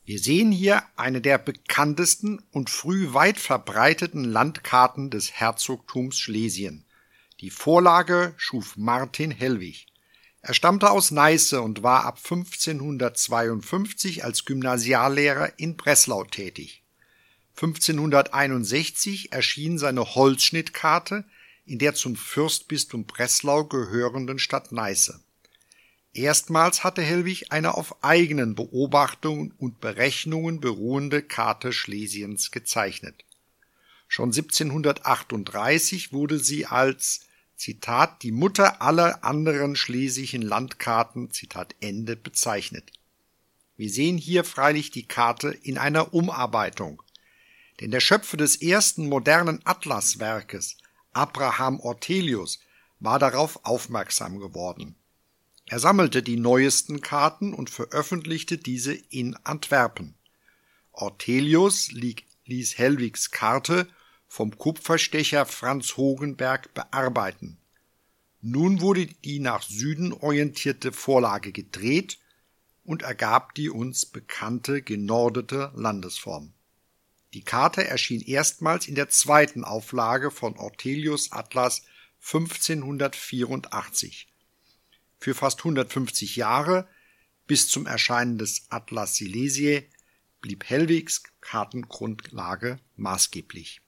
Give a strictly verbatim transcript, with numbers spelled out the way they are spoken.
Wir sehen hier eine der bekanntesten und früh weit verbreiteten Landkarten des Herzogtums Schlesien. Die Vorlage schuf Martin Hellwig. Er stammte aus Neiße und war ab fünfzehnhundertzweiundfünfzig als Gymnasiallehrer in Breslau tätig. fünfzehnhunderteinundsechzig erschien seine Holzschnittkarte in der zum Fürstbistum Breslau gehörenden Stadt Neiße. Erstmals hatte Hellwig eine auf eigenen Beobachtungen und Berechnungen beruhende Karte Schlesiens gezeichnet. Schon siebzehnhundertachtunddreißig wurde sie als, Zitat, die Mutter aller anderen schlesischen Landkarten, Zitat Ende, bezeichnet. Wir sehen hier freilich die Karte in einer Umarbeitung. Denn der Schöpfer des ersten modernen Atlaswerkes, Abraham Ortelius, war darauf aufmerksam geworden. Er sammelte die neuesten Karten und veröffentlichte diese in Antwerpen. Ortelius ließ Hellwigs Karte vom Kupferstecher Franz Hogenberg bearbeiten. Nun wurde die nach Süden orientierte Vorlage gedreht und ergab die uns bekannte genordete Landesform. Die Karte erschien erstmals in der zweiten Auflage von Ortelius' Atlas fünfzehnhundertvierundachtzig. Für fast hundertfünfzig Jahre, bis zum Erscheinen des Atlas Silesiae, blieb Hellwigs Kartengrundlage maßgeblich.